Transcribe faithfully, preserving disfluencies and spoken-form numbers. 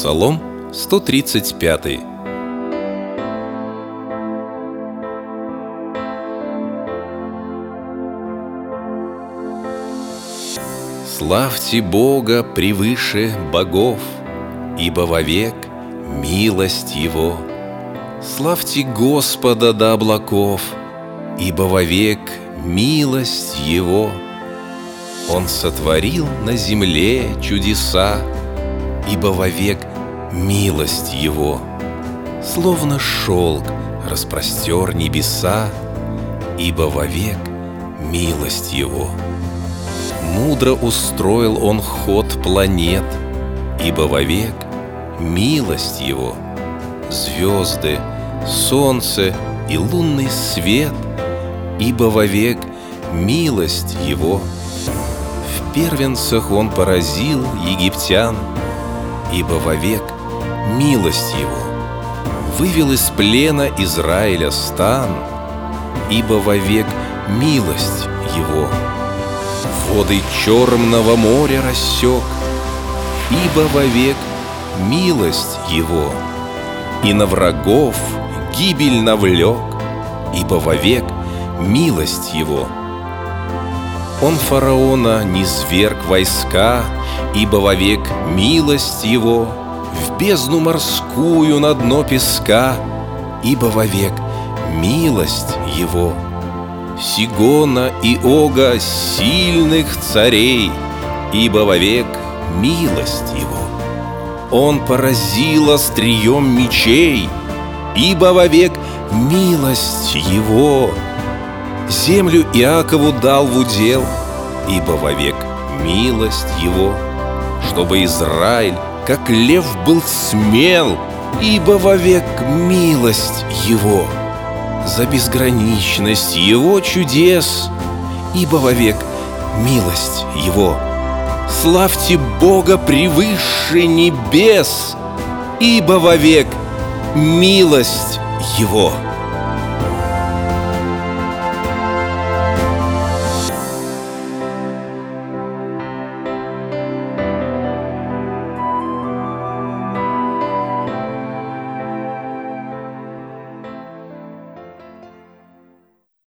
Псалом сто тридцать пять. Славьте Бога превыше богов, ибо вовек милость Его. Славьте Господа до облаков, ибо вовек милость Его. Он сотворил на земле чудеса, ибо вовек милость Его. Словно шелк распростер небеса, ибо вовек милость Его. Мудро устроил Он ход планет, ибо вовек милость Его. Звезды, солнце и лунный свет, ибо вовек милость Его. В первенцах Он поразил египтян, ибо вовек милость Его. Вывел из плена Израиля стан, ибо вовек милость Его. Воды Черного моря рассек, ибо вовек милость Его. И на врагов гибель навлек, ибо вовек милость Его. Он фараона низверг войска, ибо вовек милость Его. В бездну морскую на дно песка, ибо вовек милость Его. Сигона и Ога сильных царей, ибо вовек милость Его. Он поразил острием мечей, ибо вовек милость Его. Землю Иакову дал в удел, ибо вовек милость Его. Чтобы Израиль, как лев, был смел, ибо вовек милость Его. За безграничность Его чудес, ибо вовек милость Его. Славьте Бога превыше небес, ибо вовек милость Его.